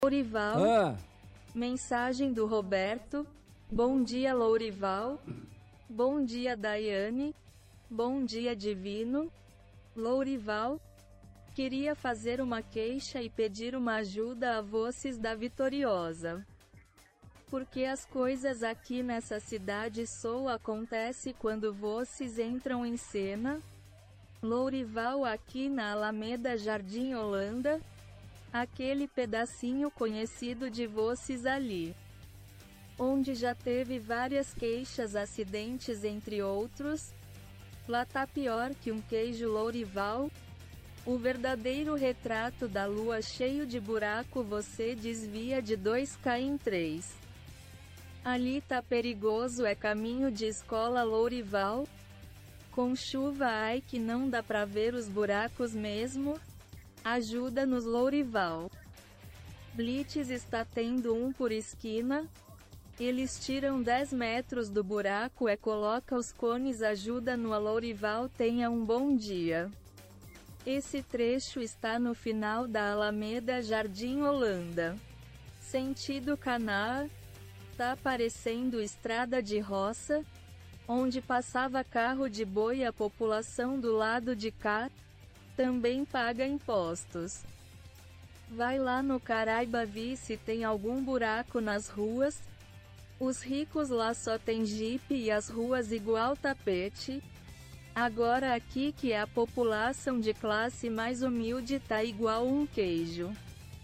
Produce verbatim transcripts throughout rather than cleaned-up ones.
Lourival, Ah, mensagem do Roberto. Bom dia, Lourival. Bom dia, Daiane. Bom dia, Divino. Lourival, queria fazer uma queixa e pedir uma ajuda a vocês da Vitoriosa. Porque as coisas aqui nessa cidade só acontece quando vocês entram em cena. Lourival, aqui na Alameda Jardim Holanda, aquele pedacinho conhecido de vocês ali, onde já teve várias queixas, acidentes entre outros. Lá tá pior que um queijo, Lourival. O verdadeiro retrato da lua cheio de buraco, você desvia de dois quilômetros em três. Ali tá perigoso, é caminho de escola, Lourival. Com chuva, ai que não dá pra ver os buracos mesmo. Ajuda-nos, Lourival. Blitz está tendo um por esquina. Eles tiram dez metros do buraco, é coloca os cones, ajuda no Lourival, tenha um bom dia. Esse trecho está no final da Alameda Jardim Holanda. Sentido Canaã. Tá parecendo estrada de roça, onde passava carro de boi, a população do lado de cá também paga impostos. Vai lá no Caraíba, vi se tem algum buraco nas ruas. Os ricos lá só tem jipe e as ruas igual tapete. Agora aqui que é a população de classe mais humilde tá igual um queijo.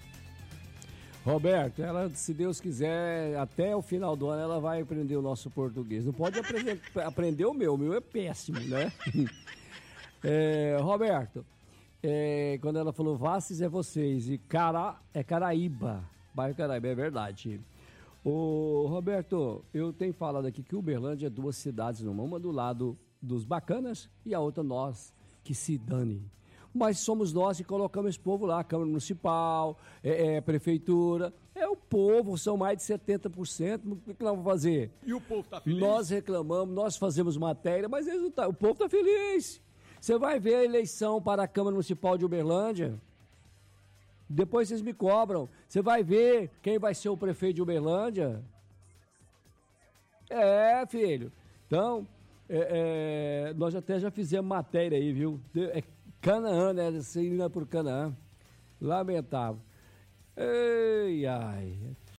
Roberto, ela, se Deus quiser, até o final do ano ela vai aprender o nosso português. Não pode aprender, aprender o meu, o meu é péssimo, né? É, Roberto, é, quando ela falou Vasses é vocês e Cara é Caraíba, bairro Caraíba, é verdade. Ô, Roberto, eu tenho falado aqui que Uberlândia é duas cidades numa, uma do lado dos bacanas e a outra nós, que se dane. Mas somos nós que colocamos esse povo lá, Câmara Municipal, é, é, Prefeitura, é o povo, são mais de setenta por cento, o que, que nós vamos fazer? E o povo tá feliz? Nós reclamamos, nós fazemos matéria, mas eles não tá, o povo tá feliz. Você vai ver a eleição para a Câmara Municipal de Uberlândia, depois vocês me cobram, você vai ver quem vai ser o prefeito de Uberlândia. É, filho, então, é, é, nós até já fizemos matéria aí, viu? É Canaã, né? Você indo por Canaã. Lamentável. Ei, ai.